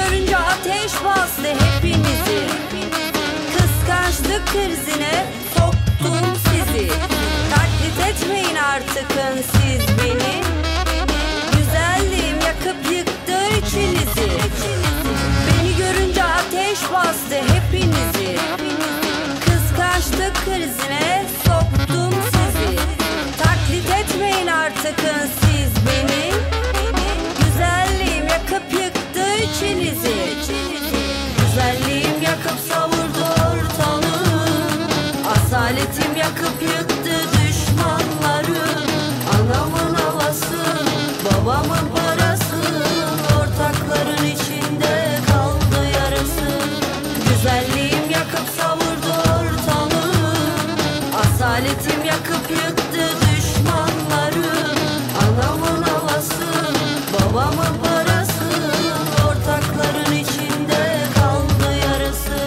görünce ateş bastı hepimizi. Kıskançlık krizine soktum sizi. Taklit etmeyin artıkın siz beni. Güzelliğim yakıp yıktı içinizi. Beni görünce ateş bastı hepinizi. Kıskançlık krizine soktum sizi. Taklit etmeyin artıkın siz beni. Güzelliğim yakıp yıktı içinizi. Güzelliğim yakıp savurdu ortalığı. Asaletim yakıp yıktı düşmanları. Anamın havası, babamın parası, ortakların içinde kaldı yarası. Güzelliğim yakıp savurdu ortalığı. Asaletim yakıp yıktı düşmanları. Anamın havası, babamın parası, ortakların içinde kaldı yarası.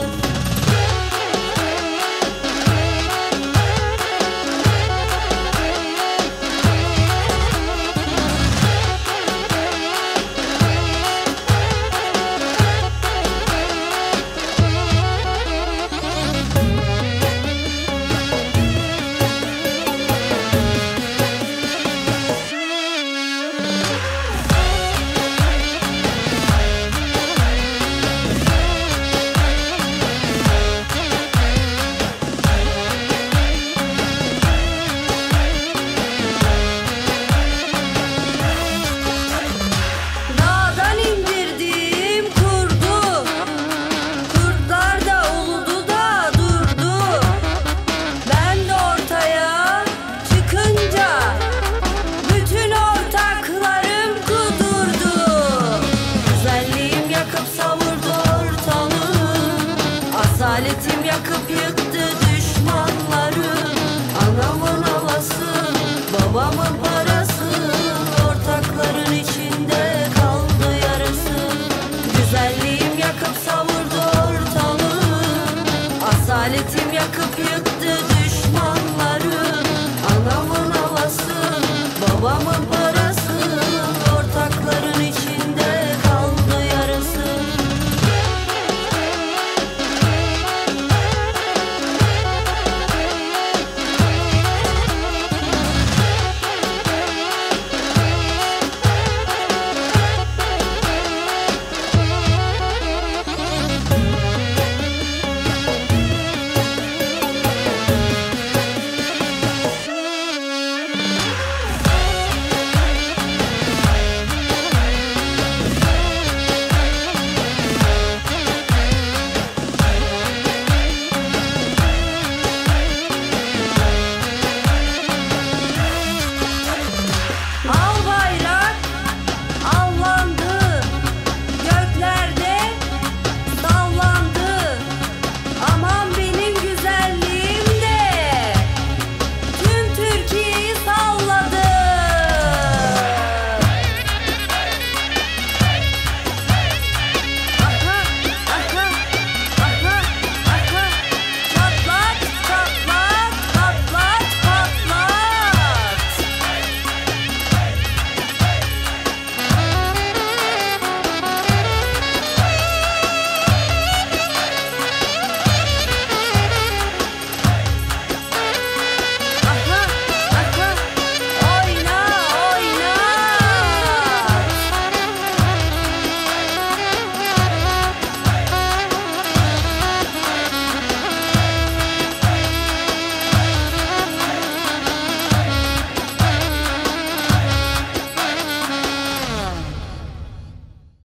Dağdan indirdim kurdu, kurtlar da uludu da durdu. Ben de ortaya çıkınca bütün ortaklarım kudurdu. Güzelliğim yakıp savurdu ortalığı. Asaletim yakıp yıktı düşmanları. Anamın havası, babamın parası, ortakların içinde kaldı yarası. Güzelliğim yakıp savurdu ortalığı. Asaletim yakıp yıktı